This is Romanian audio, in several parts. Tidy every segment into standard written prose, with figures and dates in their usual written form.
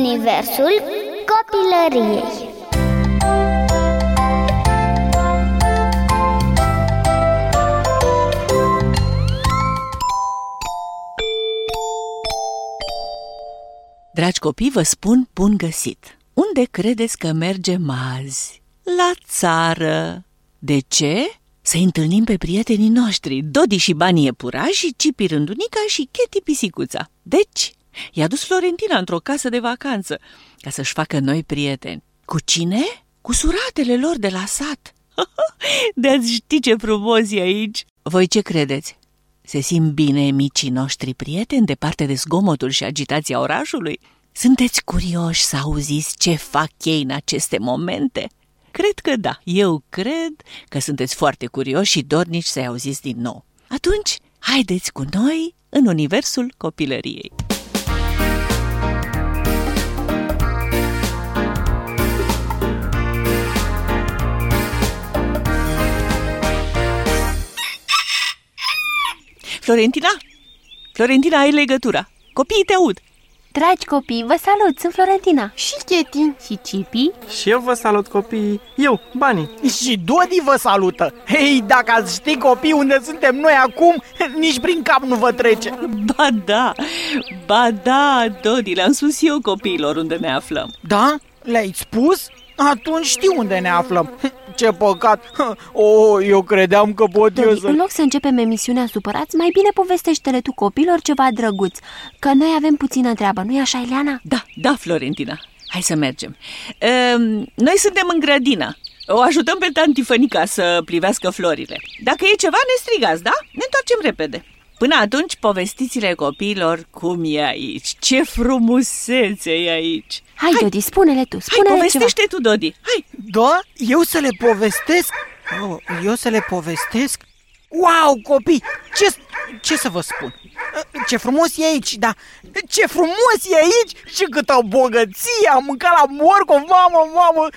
Universul copilăriei. Dragi copii, vă spun bun găsit! Unde credeți că mergem azi? La țară! De ce? Să întâlnim pe prietenii noștri, Dodi și Bani iepuraș și Cipi rândunica și Cheti pisicuța. Deci, i-a dus Florentina într-o casă de vacanță ca să-și facă noi prieteni. Cu cine? Cu suratele lor de la sat. De-ați ști ce frumos e aici! Voi ce credeți? Se simt bine micii noștri prieteni departe de zgomotul și agitația orașului? Sunteți curioși să auziți ce fac ei în aceste momente? Cred că da, eu cred că sunteți foarte curioși și dornici să-i auziți din nou. Atunci, haideți cu noi în Universul copilăriei. Florentina? Florentina, ai legătura. Copiii te aud. Dragi copii, vă salut, sunt Florentina. Și Cheti. Și Cipi. Și eu vă salut, copii. Eu, Bani. Și Dodi vă salută. Hei, dacă ați ști, copii, unde suntem noi acum, nici prin cap nu vă trece. Ba da, Dodi, le-am spus eu copiilor unde ne aflăm. Da? Le-ai spus? Atunci știu unde ne aflăm. Ce păcat! Eu credeam că pot eu să... În loc să începem emisiunea supărați, mai bine povestește-le tu copilor ceva drăguț, că noi avem puțină treabă, nu-i așa, Ileana? Da, Florentina, hai să mergem. Noi suntem în grădină. O ajutăm pe tanti Fănica să plivească florile. Dacă e ceva, ne strigați, da? Ne întoarcem repede. Până atunci, povestiți-le copiilor cum e aici. Ce frumusețe e aici. Hai, Dodi, spune-le tu, spune-le Hai, povestește tu, Dodi, hai. Da? Eu să le povestesc? Eu să le povestesc? Wow, copii, ce să vă spun? Ce frumos e aici, da. Ce frumos e aici și câtă bogăție. Am mâncat la morcov, mamă.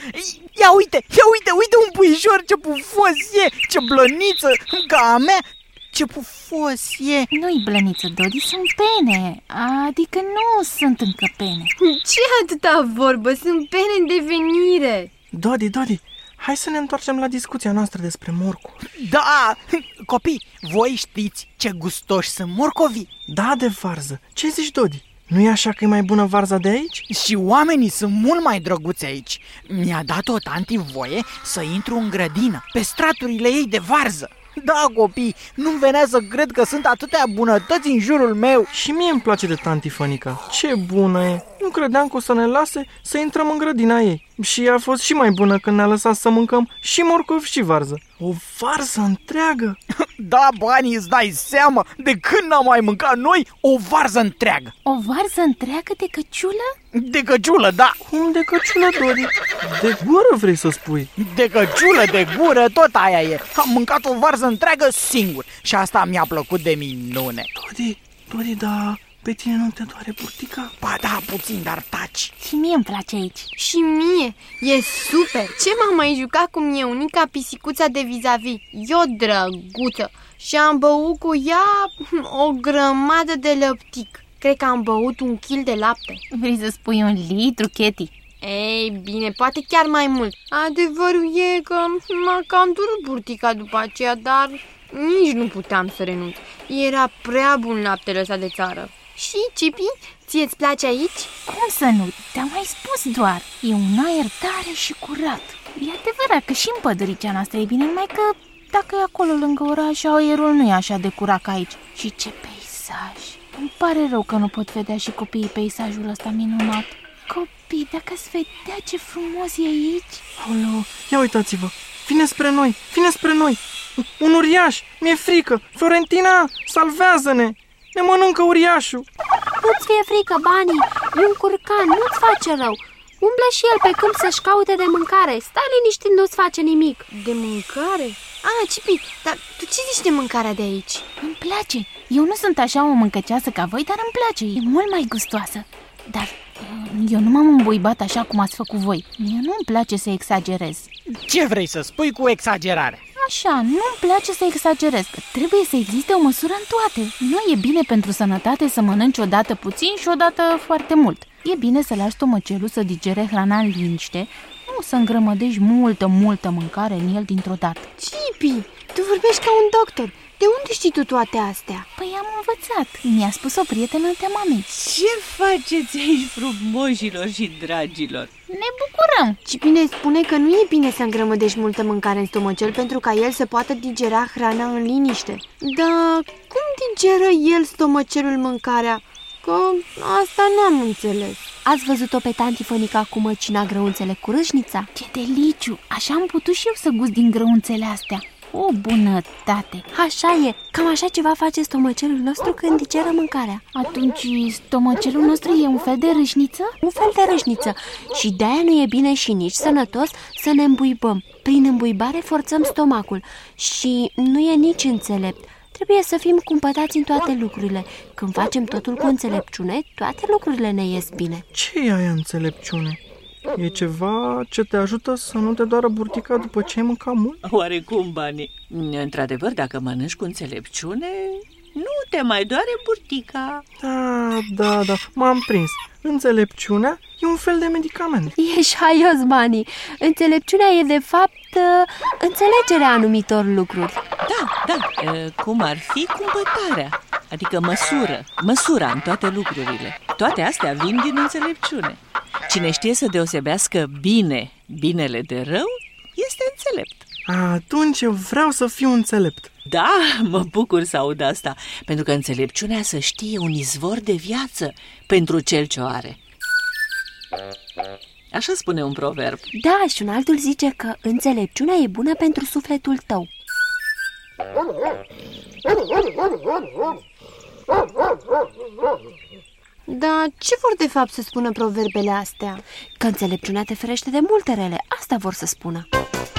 Ia uite un puișor, ce pufos e. Ce blăniță, ca a mea. Ce pufos e. Nu-i blăniță, Dodi, sunt pene. Adică nu sunt încă pene. Ce atâta vorbă? Sunt pene în devenire. Dodi, hai să ne întoarcem la discuția noastră despre morcov. Da, copii, voi știți ce gustoși sunt morcovii? Da, de varză. Ce zici, Dodi? Nu e așa că e mai bună varza de aici? Și oamenii sunt mult mai drăguți aici. Mi-a dat o tanti voie să intru în grădină, pe straturile ei de varză. Da, copii, nu-mi venea să cred că sunt atâtea bunătăți în jurul meu. Și mie îmi place de tanti Fănica. Ce bună e! Nu credeam că o să ne lase să intrăm în grădina ei. Și a fost și mai bună când ne-a lăsat să mâncăm și morcov și varză. O varză întreagă! Da, Bani, îți dai seama, de când n-am mai mâncat noi o varză întreagă. O varză întreagă de căciulă? De căciulă, da. Cum de căciulă, Dodi? De gură vrei să spui? De căciulă, de gură, tot aia e. Am mâncat o varză întreagă singur și asta mi-a plăcut de minune. Dodi, da, pe tine nu te doare burtica? Ba da, puțin, dar taci. Și mie îmi place aici. Și mie, e super. Ce m-am mai jucat cu Mieunică, pisicuța de vis-a-vis. E o drăguță. Și am băut cu ea o grămadă de lăptic. Cred că am băut 1 kg de lapte. Vrei să spui 1 litru, Cheti? Ei, bine, poate chiar mai mult. Adevărul e că m-a cam durut burtica după aceea, dar nici nu puteam să renunț. Era prea bun laptele ăsta de țară. Și, Cipi, ție-ți place aici? Cum să nu? Te-am mai spus doar. E un aer tare și curat. E adevărat că și în păduricea noastră e bine, numai că dacă e acolo lângă oraș, aerul nu e așa de curat ca aici. Și ce peisaj! Îmi pare rău că nu pot vedea și copiii peisajul ăsta minunat. Copii, dacă ați vedea ce frumos e aici! Aoleu, ia uitați-vă! Vine spre noi! Un uriaș! Mi-e frică! Florentina, salvează-ne! Ne mănâncă uriașul! Nu-ți fie frică, Bani, e un curcan, nu-ți face rău. Umblă și el pe câmp să-și caute de mâncare. Stai liniștit, nu-ți face nimic. De mâncare? Cipi, dar tu ce zici de mâncarea de aici? Îmi place. Eu nu sunt așa o mâncăceasă ca voi, dar îmi place. E mult mai gustoasă. Dar eu nu m-am îmbuibat așa cum ați făcut voi. Mie nu-mi place să exagerez. Ce vrei să spui cu exagerare? Așa, nu-mi place să exagerez, că trebuie să existe o măsură în toate. Nu e bine pentru sănătate să mănânci odată puțin și odată foarte mult. E bine să lași stomacelul să digere hrana în liniște, nu să îngrămădești multă mâncare în el dintr-o dată. Cipi, tu vorbești ca un doctor. De unde știi tu toate astea? Păi am învățat, mi-a spus o prietenă de mamei. Ce faceți aici, frumoșilor și dragilor? Ne bucurăm! Cipi ne spune că nu e bine să îngrămădești multă mâncare în stomacel pentru ca el să poată digera hrana în liniște. Dar cum digeră el, stomacelul, mâncarea? Că asta n-am înțeles. Ați văzut-o pe tanti Fănica cum măcina grăunțele cu râșnița? Ce deliciu! Așa am putut și eu să gust din grăunțele astea. O bunătate! Așa e, cam așa ceva face stomacelul nostru când digeră mâncarea. Atunci stomacelul nostru e un fel de râșniță? Un fel de râșniță. Și de-aia nu e bine și nici sănătos să ne îmbuibăm. Prin îmbuibare forțăm stomacul și nu e nici înțelept. Trebuie să fim cumpătați în toate lucrurile. Când facem totul cu înțelepciune, toate lucrurile ne ies bine. Ce e aia înțelepciune? E ceva ce te ajută să nu te doară burtica după ce ai mâncat mult? Oarecum, Bani. Într-adevăr, dacă mănânci cu înțelepciune, nu te mai doare burtica. Da, m-am prins. Înțelepciunea e un fel de medicament. Ești haios, Bani. Înțelepciunea e, de fapt, înțelegerea anumitor lucruri. Da, cum ar fi cumpătarea, adică măsura în toate lucrurile. Toate astea vin din înțelepciune. Cine știe să deosebească binele de rău, este înțelept. Atunci eu vreau să fiu înțelept. Da, mă bucur să aud asta, pentru că înțelepciunea, să știe, e un izvor de viață pentru cel ce o are. Așa spune un proverb. Da, și un altul zice că înțelepciunea e bună pentru sufletul tău. Dar ce vor de fapt să spună proverbele astea? Că înțelepciunea te ferește de multe rele, asta vor să spună.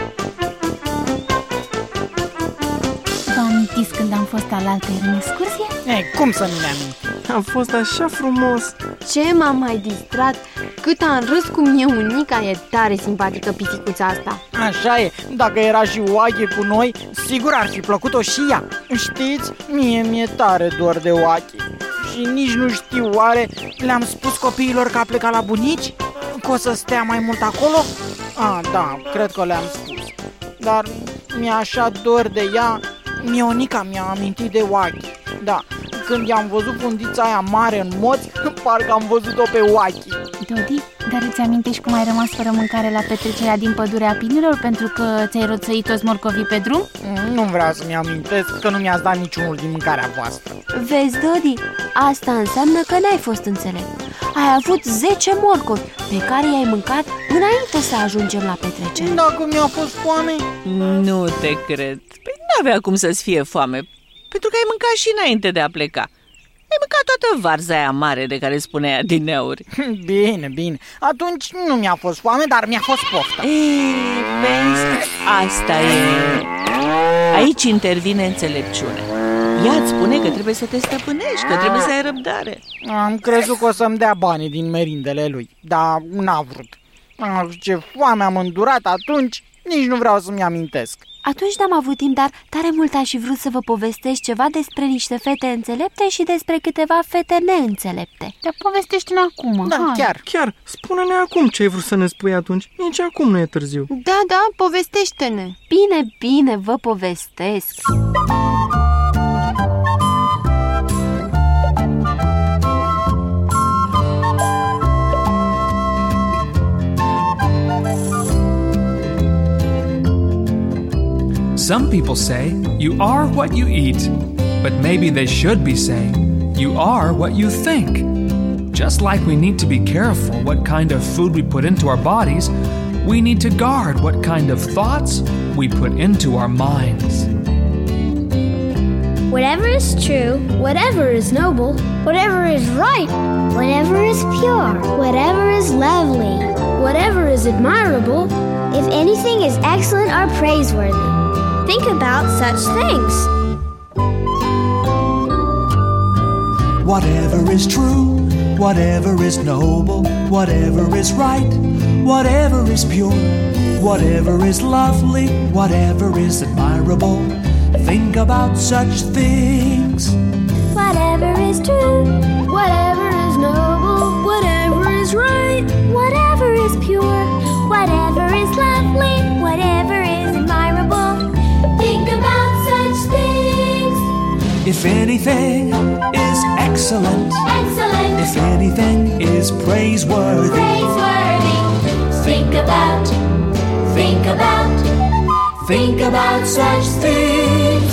Vă amintiți când am fost alaltăieri în excursie? Cum să nu ne amintim? A fost așa frumos. Ce m-am mai distrat? Cât am râs cu mie unica, e tare simpatică pisicuța asta. Așa e, dacă era și Oache cu noi, sigur ar fi plăcut-o și ea. Știți, mi-e tare dor de Oache. Și nici nu știu, oare le-am spus copiilor că a plecat la bunici? Că o să stea mai mult acolo? Da, cred că le-am spus. Dar mi-e așa dor de ea. Mionica mi-a amintit de Oache. Da, când i-am văzut fundița aia mare în moți, parcă am văzut-o pe Oache. Dodi, dar îți amintești cum ai rămas fără mâncare la petrecerea din Pădurea Pinilor pentru că ți-ai roțăit toți morcovii pe drum? Nu vreau să-mi amintesc că nu mi-ați dat niciunul din mâncarea voastră. Vezi, Dodi, asta înseamnă că n-ai fost înțelept. Ai avut 10 morcovi pe care i-ai mâncat înainte să ajungem la petrecere. Dacă mi-a fost foame? Nu te cred. Păi n-avea cum să-ți fie foame, pentru că ai mâncat și înainte de a pleca. Ai mâncat toată varza aia mare de care spunea adineauri. Bine, atunci nu mi-a fost foame, dar mi-a fost poftă. Vezi, asta e. Aici intervine înțelepciunea. Ea îți spune că trebuie să te stăpânești, că trebuie să ai răbdare. Am crezut că o să-mi dea banii din merindele lui, dar n-a vrut. Ce foame am îndurat atunci, nici nu vreau să-mi amintesc. Atunci n-am avut timp, dar tare mult aș fi vrut să vă povestesc ceva despre niște fete înțelepte și despre câteva fete neînțelepte. Dar povestește-ne acum. Da, chiar, spune-ne acum ce ai vrut să ne spui atunci. Nici acum nu e târziu. Da, povestește-ne. Bine, vă povestesc. Some people say you are what you eat, but maybe they should be saying you are what you think. Just like we need to be careful what kind of food we put into our bodies, we need to guard what kind of thoughts we put into our minds. Whatever is true, whatever is noble, whatever is right, whatever is pure, whatever is lovely, whatever is admirable, if anything is excellent or praiseworthy, think about such things. Whatever is true, whatever is noble, whatever is right, whatever is pure, whatever is lovely, whatever is admirable, think about such things. Whatever is true, whatever is noble, whatever is is right, whatever is pure, whatever is lovely, whatever is admirable. Think about such things. If anything is excellent, Excellent, if anything is praiseworthy, praiseworthy. Think about such things.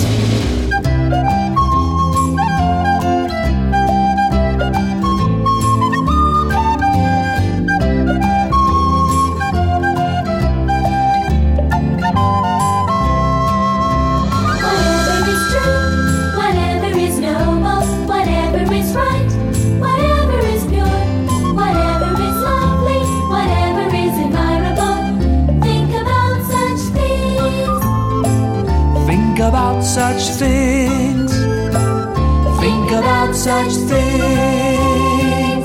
Whatever is true, whatever is noble, whatever is right, whatever is pure, whatever is lovely, whatever is admirable. Think about such things. think about such things. Think about such things.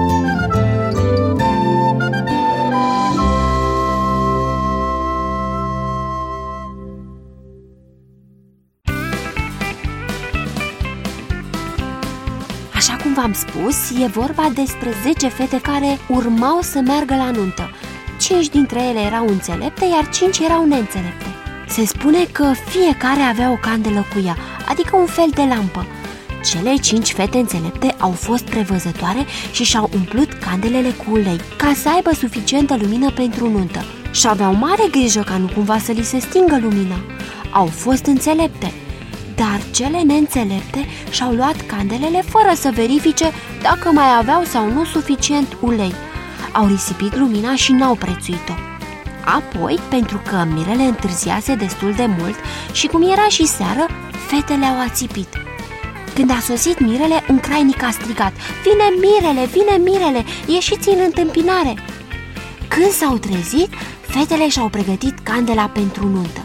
Așa cum v-am spus, e vorba despre 10 fete care urmau să meargă la nuntă. 5 dintre ele erau înțelepte, iar 5 erau neînțelepte. Se spune că fiecare avea o candelă cu ea, adică un fel de lampă. Cele 5 fete înțelepte au fost prevăzătoare și și-au umplut candelele cu ulei, ca să aibă suficientă lumină pentru nuntă. Și aveau mare grijă ca nu cumva să li se stingă lumina. Au fost înțelepte. Dar cele neînțelepte și-au luat candelele fără să verifice dacă mai aveau sau nu suficient ulei. Au risipit lumina și n-au prețuit-o. Apoi, pentru că mirele întârziase destul de mult și cum era și seară, fetele au ațipit. Când a sosit mirele, un crainic a strigat: "Vine mirele, vine mirele, ieșiți în întâmpinare!" Când s-au trezit, fetele și-au pregătit candela pentru nuntă.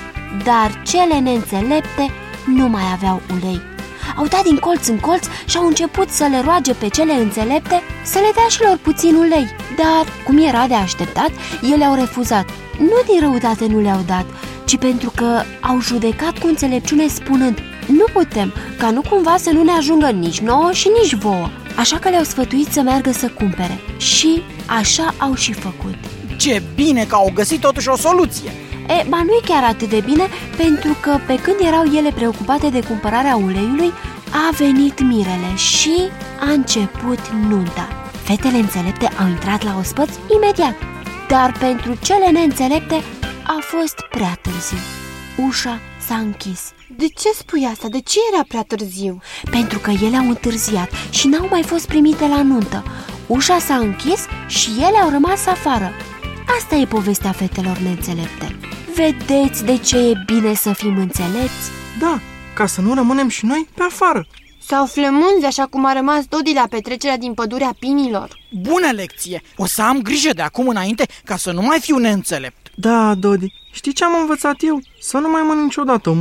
Dar cele neînțelepte nu mai aveau ulei. Au dat din colț în colț și au început să le roage pe cele înțelepte să le dea și lor puțin ulei. Dar, cum era de așteptat, ele au refuzat. Nu din răutate nu le-au dat, ci pentru că au judecat cu înțelepciune spunând: "Nu putem, ca nu cumva să nu ne ajungă nici nouă și nici vouă." Așa că le-au sfătuit să meargă să cumpere. Și așa au și făcut. Ce bine că au găsit totuși o soluție! Ba nu e chiar atât de bine, pentru că pe când erau ele preocupate de cumpărarea uleiului, a venit mirele și a început nunta. Fetele înțelepte au intrat la ospăț imediat, dar pentru cele neînțelepte a fost prea târziu. Ușa s-a închis. De ce spui asta? De ce era prea târziu? Pentru că ele au întârziat și n-au mai fost primite la nuntă. Ușa s-a închis și ele au rămas afară. Asta e povestea fetelor neînțelepte. Vedeți de ce e bine să fim înțelepți? Da, ca să nu rămânem și noi pe afară. Sau flămânzi, așa cum a rămas Dodi la petrecerea din pădurea pinilor. Bună lecție! O să am grijă de acum înainte ca să nu mai fiu neînțelept. Da, Dodi, știi ce am învățat eu? Să nu mai mănânc niciodată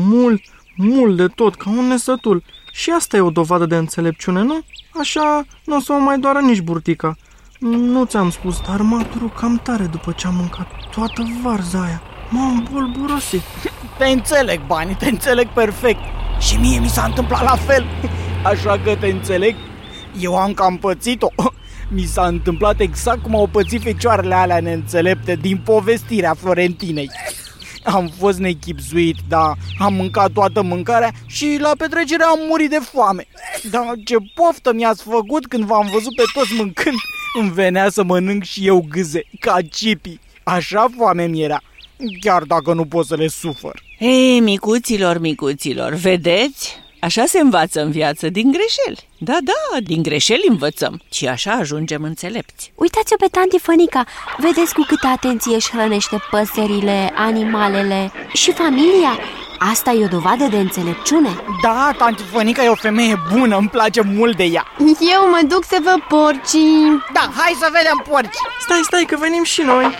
mult de tot, ca un nesătul. Și asta e o dovadă de înțelepciune, nu? Așa nu o să mă mai doară nici burtica. Nu ți-am spus, dar m-a durut cam tare după ce am mâncat toată varza aia. M-am bolborosit. Te înțeleg, Bani, te înțeleg perfect. Și mie mi s-a întâmplat la fel. Așa că te înțeleg. Eu am cam pățit-o. Mi s-a întâmplat exact cum au pățit fecioarele alea neînțelepte din povestirea Florentinei. Am fost nechipzuit, da, am mâncat toată mâncarea și la petrecere am murit de foame. Dar ce poftă mi-ați făcut când v-am văzut pe toți mâncând. Îmi venea să mănânc și eu gâze, ca cipii. Așa foame mi-era, chiar dacă nu pot să le sufăr. Ei, micuților, vedeți? Așa se învață în viață, din greșeli. Da, din greșeli învățăm și așa ajungem înțelepți. Uitați-o pe tanti Fănica, vedeți cu câtă atenție își hrănește păsările, animalele și familia. Asta e o dovadă de înțelepciune. Da, tanti Fănica e o femeie bună, îmi place mult de ea. Eu mă duc să văd porcii. Da, hai să vedem porci. Stai, că venim și noi.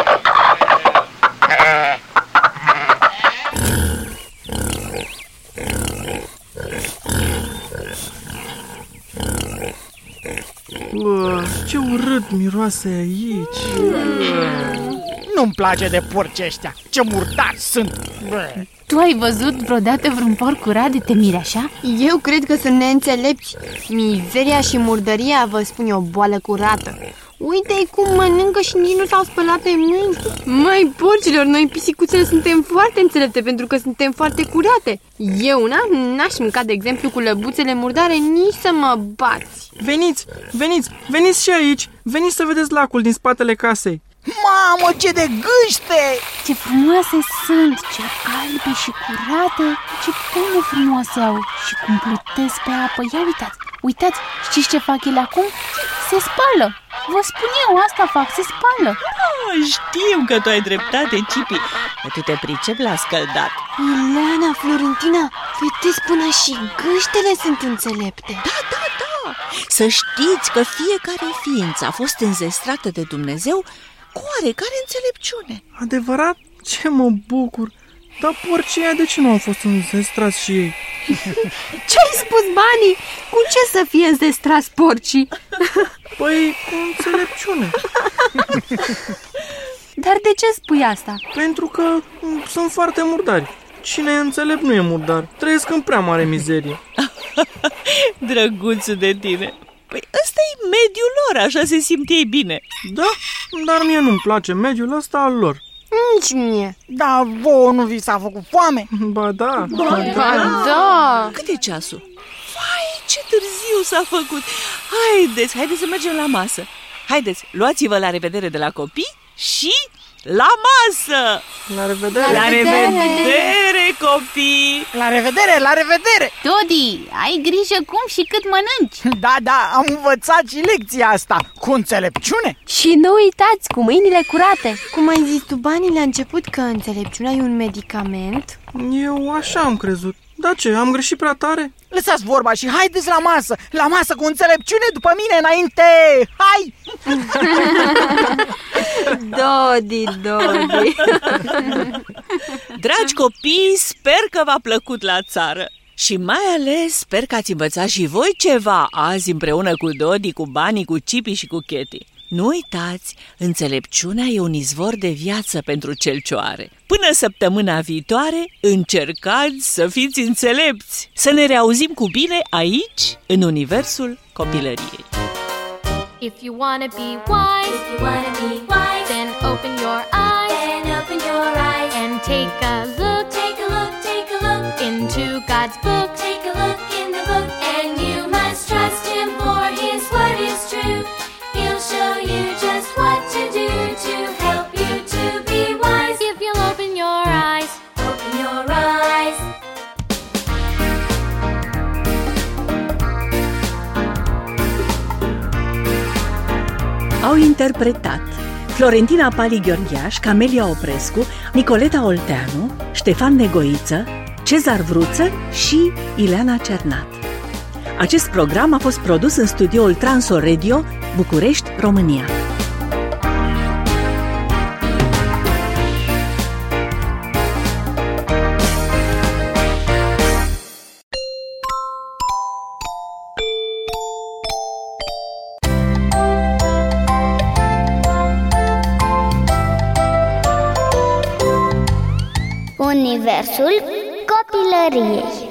Ce urât miroase aici. Nu-mi place de porci ăștia, ce murdari sunt. Tu ai văzut vreodată vreun porc curat de te miri așa? Eu cred că sunt neînțelepți. Mizeria și murdăria, vă spun eu, o boală curată. Uite cum mănâncă și nici nu s-au spălat pe mâini. Măi, porcilor, noi pisicuțele suntem foarte înțelepte pentru că suntem foarte curate. Eu n-aș mânca, de exemplu, cu lăbuțele murdare, nici să mă bați. Veniți și aici. Veniți să vedeți lacul din spatele casei. Mamă, ce de gâște! Ce frumoase sunt, ce albe și curate, ce pene frumoase au și cum plutesc pe apă. Ia uitați, știți ce fac ele acum? Se spală. Vă spun eu, asta fac, se spală. Știu că tu ai dreptate, Cipi, că tu te pricepi la scăldat. Ileana, Florentina, vedeți, până și gâștele sunt înțelepte. Da. Să știți că fiecare ființă a fost înzestrată de Dumnezeu cu oarecare înțelepciune. Adevărat? Ce mă bucur! Dar porcii ăia de ce nu au fost înzestrați și ei? Ce-ai spus, Bani? Cu ce să fie înzestrați porcii? Păi, cu înțelepciune. Dar de ce spui asta? Pentru că sunt foarte murdari. Cine e înțelept nu e murdar. Trăiesc în prea mare mizerie. Drăguțul de tine. Păi ăsta e mediul lor, așa se simt ei bine. Da, dar mie nu-mi place mediul ăsta al lor. Nici mie. Da, vouă nu vi s-a făcut foame? Ba da. Da. Cât e ceasul? Vai, ce târziu s-a făcut. Haideți să mergem la masă. Haideți, luați-vă la revedere de la copii și la masă! La revedere! La revedere, copii! La revedere! Todi, ai grijă cum și cât mănânci. Da, am învățat și lecția asta, cu înțelepciune. Și nu uitați, cu mâinile curate. Cum ai zis tu, Bani, la început, că înțelepciunea e un medicament? Eu așa am crezut. Da ce, am greșit prea tare? Lăsați vorba și haideți la masă cu înțelepciune după mine înainte! Hai! Dodi. Dragi copii, sper că v-a plăcut la țară. Și mai ales sper că ați învățat și voi ceva azi împreună cu Dodi, cu Bani, cu Cipi și cu Cheti. Nu uitați, înțelepciunea e un izvor de viață pentru cel ce o are. Până săptămâna viitoare, încercați să fiți înțelepți. Să ne reauzim cu bine aici, în universul copilăriei. If you wanna be wise, then open your eyes, and take a look into God's book. Take a look in the book, and you must trust Him, for His word is true. He'll show you just what to do to help you to be wise. If you'll open your eyes. Au interpretat Florentina Pali Gheorghiaș, Camelia Oprescu, Nicoleta Olteanu, Ștefan Negoiță, Cezar Vruță și Ileana Cernat. Acest program a fost produs în studioul Transo Radio, București, România. Universul copilăriei.